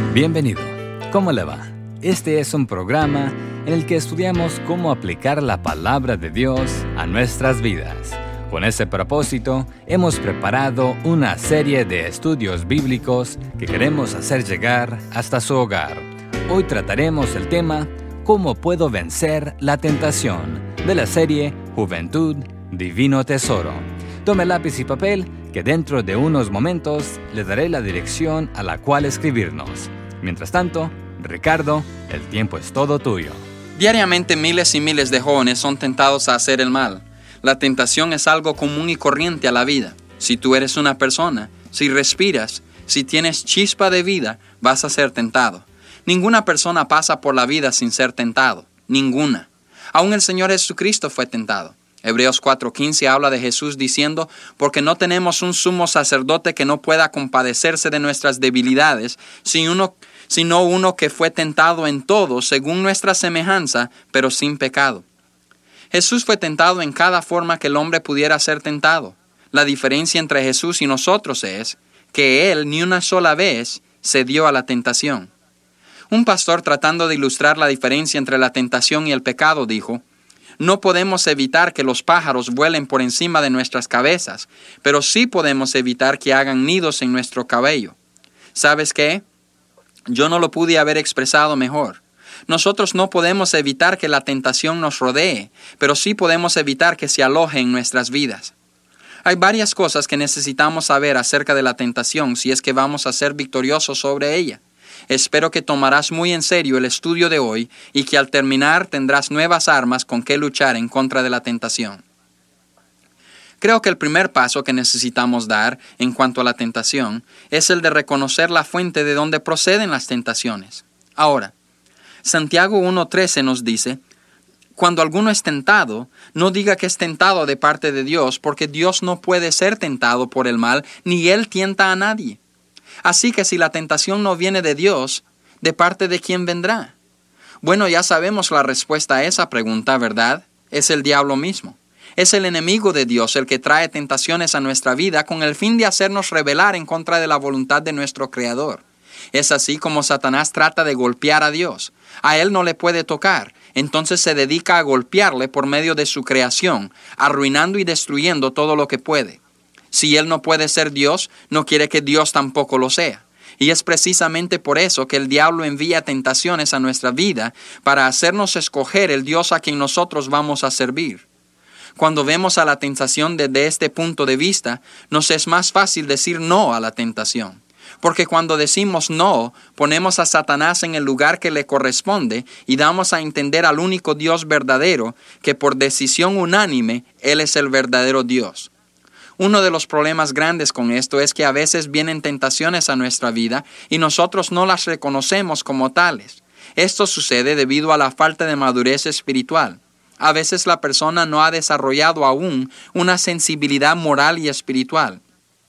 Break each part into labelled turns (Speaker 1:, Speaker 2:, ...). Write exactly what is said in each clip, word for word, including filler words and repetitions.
Speaker 1: Bienvenido. ¿Cómo le va? Este es un programa en el que estudiamos cómo aplicar la palabra de Dios a nuestras vidas. Con ese propósito, hemos preparado una serie de estudios bíblicos que queremos hacer llegar hasta su hogar. Hoy trataremos el tema ¿Cómo puedo vencer la tentación? De la serie Juventud, Divino Tesoro. Tome lápiz y papel, que dentro de unos momentos le daré la dirección a la cual escribirnos. Mientras tanto, Ricardo, el tiempo es todo tuyo.
Speaker 2: Diariamente miles y miles de jóvenes son tentados a hacer el mal. La tentación es algo común y corriente a la vida. Si tú eres una persona, si respiras, si tienes chispa de vida, vas a ser tentado. Ninguna persona pasa por la vida sin ser tentado. Ninguna. Aún el Señor Jesucristo fue tentado. Hebreos cuatro quince habla de Jesús diciendo, porque no tenemos un sumo sacerdote que no pueda compadecerse de nuestras debilidades, sino uno, sino uno que fue tentado en todo, según nuestra semejanza, pero sin pecado. Jesús fue tentado en cada forma que el hombre pudiera ser tentado. La diferencia entre Jesús y nosotros es que Él ni una sola vez cedió a la tentación. Un pastor, tratando de ilustrar la diferencia entre la tentación y el pecado, dijo, no podemos evitar que los pájaros vuelen por encima de nuestras cabezas, pero sí podemos evitar que hagan nidos en nuestro cabello. ¿Sabes qué? Yo no lo pude haber expresado mejor. Nosotros no podemos evitar que la tentación nos rodee, pero sí podemos evitar que se aloje en nuestras vidas. Hay varias cosas que necesitamos saber acerca de la tentación si es que vamos a ser victoriosos sobre ella. Espero que tomarás muy en serio el estudio de hoy y que al terminar tendrás nuevas armas con que luchar en contra de la tentación. Creo que el primer paso que necesitamos dar en cuanto a la tentación es el de reconocer la fuente de donde proceden las tentaciones. Ahora, Santiago uno trece nos dice, cuando alguno es tentado, no diga que es tentado de parte de Dios, porque Dios no puede ser tentado por el mal, ni Él tienta a nadie. Así que si la tentación no viene de Dios, ¿de parte de quién vendrá? Bueno, ya sabemos la respuesta a esa pregunta, ¿verdad? Es el diablo mismo. Es el enemigo de Dios el que trae tentaciones a nuestra vida con el fin de hacernos rebelar en contra de la voluntad de nuestro Creador. Es así como Satanás trata de golpear a Dios. A él no le puede tocar, entonces se dedica a golpearle por medio de su creación, arruinando y destruyendo todo lo que puede. Si él no puede ser Dios, no quiere que Dios tampoco lo sea. Y es precisamente por eso que el diablo envía tentaciones a nuestra vida para hacernos escoger el Dios a quien nosotros vamos a servir. Cuando vemos a la tentación desde este punto de vista, nos es más fácil decir no a la tentación. Porque cuando decimos no, ponemos a Satanás en el lugar que le corresponde y damos a entender al único Dios verdadero, que por decisión unánime, Él es el verdadero Dios. Uno de los problemas grandes con esto es que a veces vienen tentaciones a nuestra vida y nosotros no las reconocemos como tales. Esto sucede debido a la falta de madurez espiritual. A veces la persona no ha desarrollado aún una sensibilidad moral y espiritual.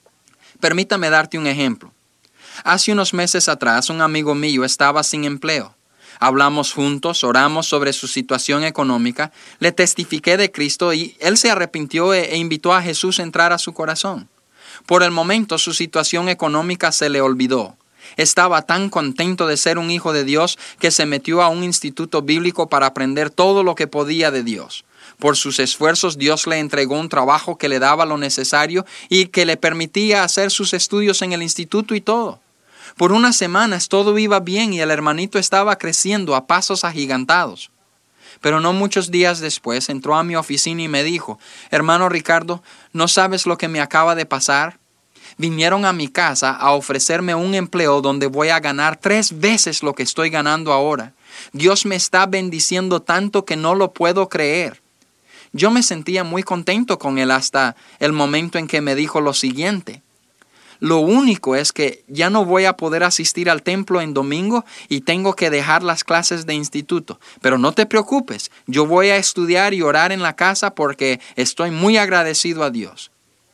Speaker 2: Permítame darte un ejemplo. Hace unos meses atrás, un amigo mío estaba sin empleo. Hablamos juntos, oramos sobre su situación económica, le testifiqué de Cristo y él se arrepintió e invitó a Jesús a entrar a su corazón. Por el momento su situación económica se le olvidó. Estaba tan contento de ser un hijo de Dios que se metió a un instituto bíblico para aprender todo lo que podía de Dios. Por sus esfuerzos Dios le entregó un trabajo que le daba lo necesario y que le permitía hacer sus estudios en el instituto y todo. Por unas semanas todo iba bien y el hermanito estaba creciendo a pasos agigantados. Pero no muchos días después entró a mi oficina y me dijo, hermano Ricardo, ¿no sabes lo que me acaba de pasar? Vinieron a mi casa a ofrecerme un empleo donde voy a ganar tres veces lo que estoy ganando ahora. Dios me está bendiciendo tanto que no lo puedo creer. Yo me sentía muy contento con él hasta el momento en que me dijo lo siguiente. Lo único es que ya no voy a poder asistir al templo en domingo y tengo que dejar las clases de instituto. Pero no te preocupes, yo voy a estudiar y orar en la casa porque estoy muy agradecido a Dios.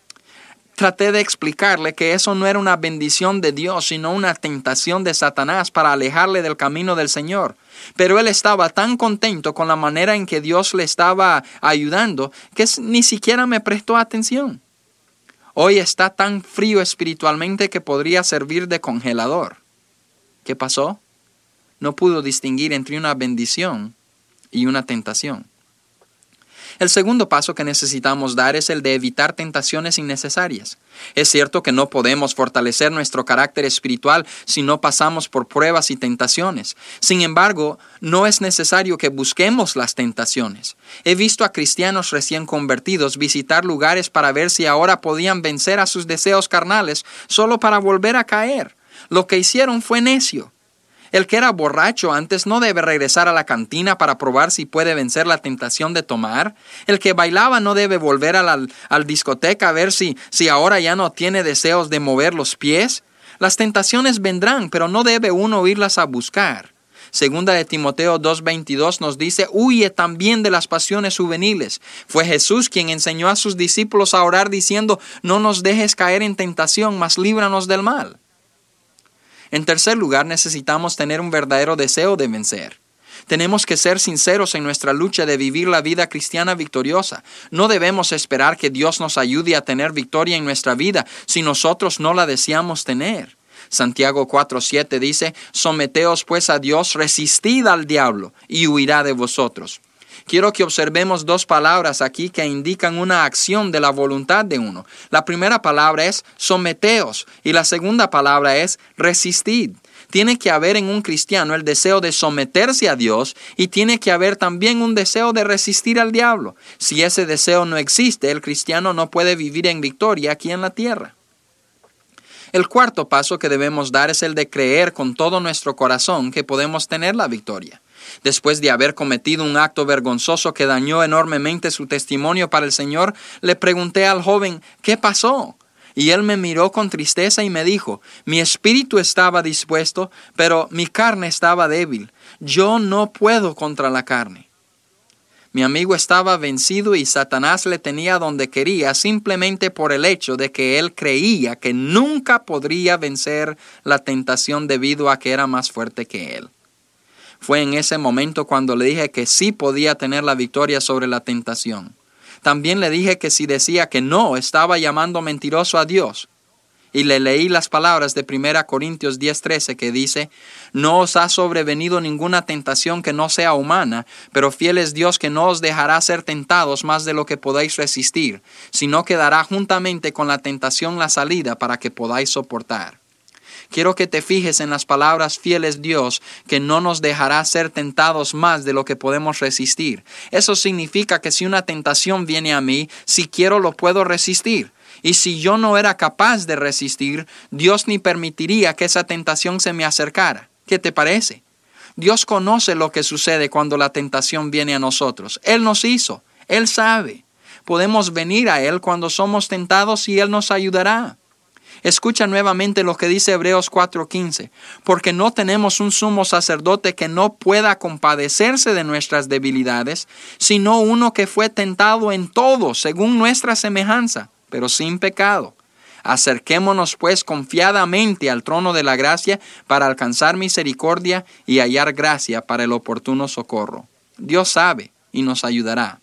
Speaker 2: Traté de explicarle que eso no era una bendición de Dios, sino una tentación de Satanás para alejarle del camino del Señor. Pero él estaba tan contento con la manera en que Dios le estaba ayudando que ni siquiera me prestó atención. Hoy está tan frío espiritualmente que podría servir de congelador. ¿Qué pasó? No pudo distinguir entre una bendición y una tentación. El segundo paso que necesitamos dar es el de evitar tentaciones innecesarias. Es cierto que no podemos fortalecer nuestro carácter espiritual si no pasamos por pruebas y tentaciones. Sin embargo, no es necesario que busquemos las tentaciones. He visto a cristianos recién convertidos visitar lugares para ver si ahora podían vencer a sus deseos carnales solo para volver a caer. Lo que hicieron fue necio. El que era borracho antes no debe regresar a la cantina para probar si puede vencer la tentación de tomar. El que bailaba no debe volver a la, a la discoteca a ver si, si ahora ya no tiene deseos de mover los pies. Las tentaciones vendrán, pero no debe uno irlas a buscar. Segunda de Timoteo dos veintidós nos dice, huye también de las pasiones juveniles. Fue Jesús quien enseñó a sus discípulos a orar diciendo, no nos dejes caer en tentación, mas líbranos del mal. En tercer lugar, necesitamos tener un verdadero deseo de vencer. Tenemos que ser sinceros en nuestra lucha de vivir la vida cristiana victoriosa. No debemos esperar que Dios nos ayude a tener victoria en nuestra vida si nosotros no la deseamos tener. Santiago cuatro siete dice, someteos pues a Dios, resistid al diablo y huirá de vosotros. Quiero que observemos dos palabras aquí que indican una acción de la voluntad de uno. La primera palabra es someteos y la segunda palabra es resistid. Tiene que haber en un cristiano el deseo de someterse a Dios y tiene que haber también un deseo de resistir al diablo. Si ese deseo no existe, el cristiano no puede vivir en victoria aquí en la tierra. El cuarto paso que debemos dar es el de creer con todo nuestro corazón que podemos tener la victoria. Después de haber cometido un acto vergonzoso que dañó enormemente su testimonio para el Señor, le pregunté al joven, ¿qué pasó? Y él me miró con tristeza y me dijo, mi espíritu estaba dispuesto, pero mi carne estaba débil. Yo no puedo contra la carne. Mi amigo estaba vencido y Satanás le tenía donde quería simplemente por el hecho de que él creía que nunca podría vencer la tentación debido a que era más fuerte que él. Fue en ese momento cuando le dije que sí podía tener la victoria sobre la tentación. También le dije que si decía que no, estaba llamando mentiroso a Dios. Y le leí las palabras de primera Corintios diez trece que dice, no os ha sobrevenido ninguna tentación que no sea humana, pero fiel es Dios que no os dejará ser tentados más de lo que podáis resistir, sino que dará juntamente con la tentación la salida para que podáis soportar. Quiero que te fijes en las palabras fieles Dios, que no nos dejará ser tentados más de lo que podemos resistir. Eso significa que si una tentación viene a mí, si quiero lo puedo resistir. Y si yo no era capaz de resistir, Dios ni permitiría que esa tentación se me acercara. ¿Qué te parece? Dios conoce lo que sucede cuando la tentación viene a nosotros. Él nos hizo, Él sabe. Podemos venir a Él cuando somos tentados y Él nos ayudará. Escucha nuevamente lo que dice Hebreos cuatro quince, porque no tenemos un sumo sacerdote que no pueda compadecerse de nuestras debilidades, sino uno que fue tentado en todo según nuestra semejanza, pero sin pecado. Acerquémonos pues confiadamente al trono de la gracia para alcanzar misericordia y hallar gracia para el oportuno socorro. Dios sabe y nos ayudará.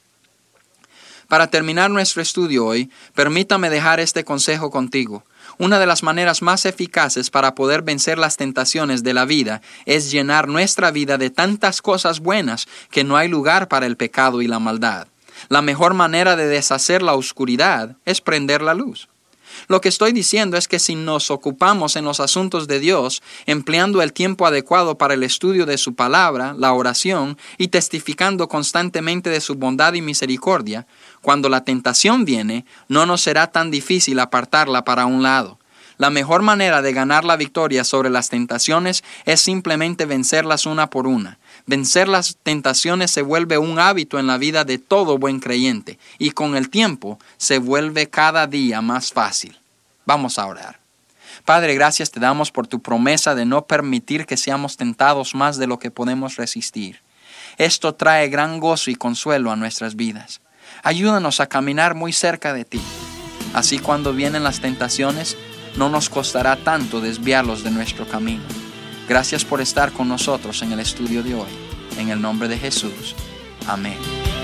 Speaker 2: Para terminar nuestro estudio hoy, permítame dejar este consejo contigo. Una de las maneras más eficaces para poder vencer las tentaciones de la vida es llenar nuestra vida de tantas cosas buenas que no hay lugar para el pecado y la maldad. La mejor manera de deshacer la oscuridad es prender la luz. Lo que estoy diciendo es que si nos ocupamos en los asuntos de Dios, empleando el tiempo adecuado para el estudio de su palabra, la oración y testificando constantemente de su bondad y misericordia, cuando la tentación viene, no nos será tan difícil apartarla para un lado. La mejor manera de ganar la victoria sobre las tentaciones es simplemente vencerlas una por una. Vencer las tentaciones se vuelve un hábito en la vida de todo buen creyente y con el tiempo se vuelve cada día más fácil. Vamos a orar. Padre, gracias te damos por tu promesa de no permitir que seamos tentados más de lo que podemos resistir. Esto trae gran gozo y consuelo a nuestras vidas. Ayúdanos a caminar muy cerca de ti. Así cuando vienen las tentaciones, no nos costará tanto desviarlos de nuestro camino. Gracias por estar con nosotros en el estudio de hoy. En el nombre de Jesús. Amén.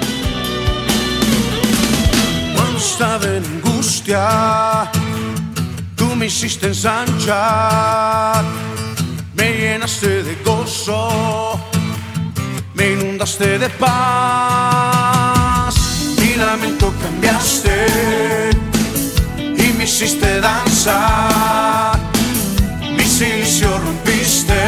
Speaker 3: Cuando estaba en angustia, tú me hiciste ensanchar. me llenaste de gozo, me inundaste de paz. Mi lamento cambiaste y me hiciste danzar. Mi silicio rompiste,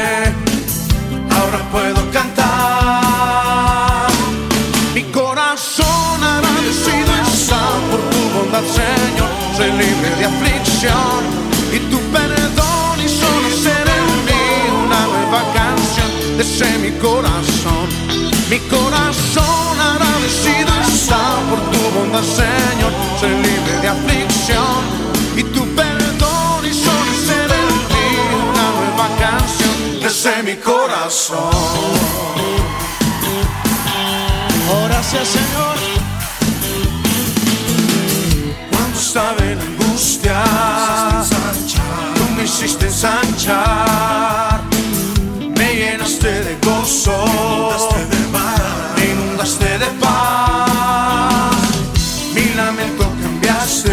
Speaker 3: ahora puedo cantar. Mi corazón agradecido está por tu bondad, Señor. Soy libre de aflicción y tu perdón hizo nacer en mí una nueva canción. Desde mi corazón, mi corazón agradecido está por tu bondad, Señor. Soy libre de aflicción y tu perdón hizo nacer en mí una nueva canción. Desde mi corazón. Oh, gracias, Señor. Cuando estaba en angustia, tú me hiciste ensanchar. Me llenaste de gozo, me inundaste de paz. Mi lamento cambiaste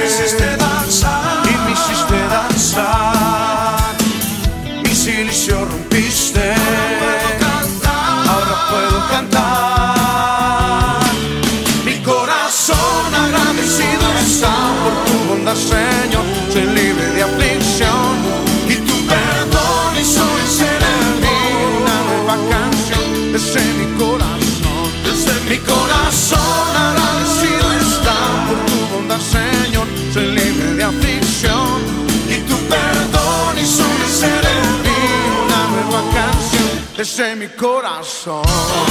Speaker 3: y me hiciste danzar. Mi silicio rompiste, ahora puedo cantar. Mi corazón agradecido está por tu bondad, Señor. Soy libre de aflicción y tu perdón hizo nacer en mí una nueva canción. Desde mi corazón, desde mi corazón agradecido está por tu bondad, Señor. Soy libre de aflicción y tu perdón hizo nacer en mí una nueva canción. Desde mi corazón.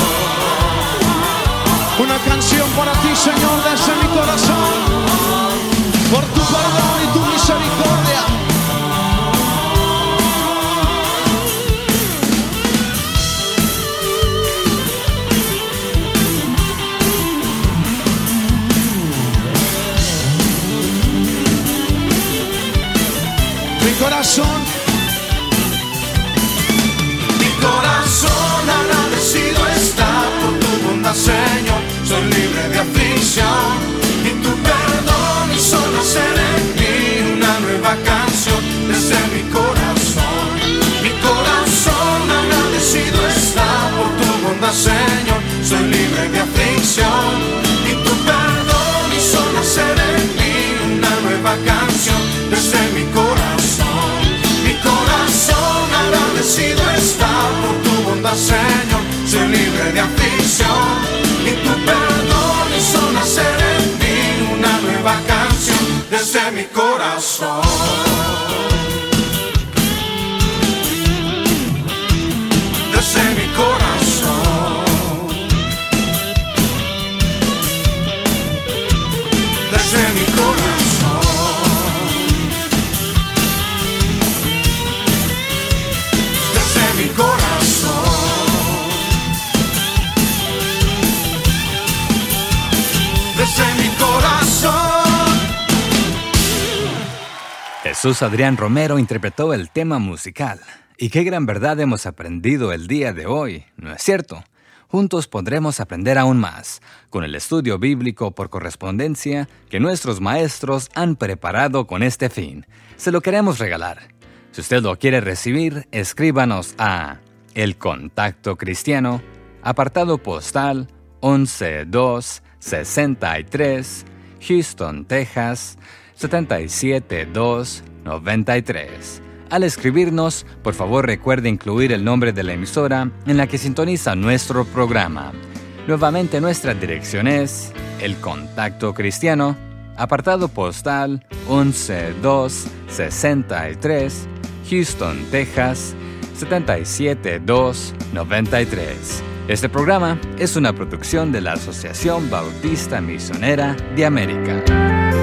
Speaker 3: Una canción para ti, Señor, desde mi corazón, por tu perdón y tu misericordia. Mi corazón, mi corazón agradecido está por tu bondad, Señor. Soy libre de aflicción y tu perdón hizo nacer en mí una nueva canción. Desde mi corazón, mi corazón agradecido está por tu bondad, Señor. Soy libre de aflicción y tu perdón hizo nacer en mí una nueva canción. Desde mi corazón, mi corazón agradecido está por tu bondad, Señor. Soy libre de aflicción y tu perdón hizo nacer en mí una nueva canción. Desde mi corazón. Desde mi corazón. Desde mi corazón. Desde mi corazón. Desde mi corazón.
Speaker 1: Jesús Adrián Romero interpretó el tema musical. Y qué gran verdad hemos aprendido el día de hoy, ¿no es cierto? Juntos podremos aprender aún más con el estudio bíblico por correspondencia que nuestros maestros han preparado con este fin. Se lo queremos regalar. Si usted lo quiere recibir, escríbanos a El Contacto Cristiano, apartado postal once dos sesenta y tres, Houston, Texas, siete siete dos nueve tres. Al escribirnos, por favor recuerde incluir el nombre de la emisora en la que sintoniza nuestro programa. Nuevamente nuestra dirección es El Contacto Cristiano, apartado postal once dos sesenta y tres, Houston, Texas, siete siete dos nueve tres. Este programa es una producción de la Asociación Bautista Misionera de América.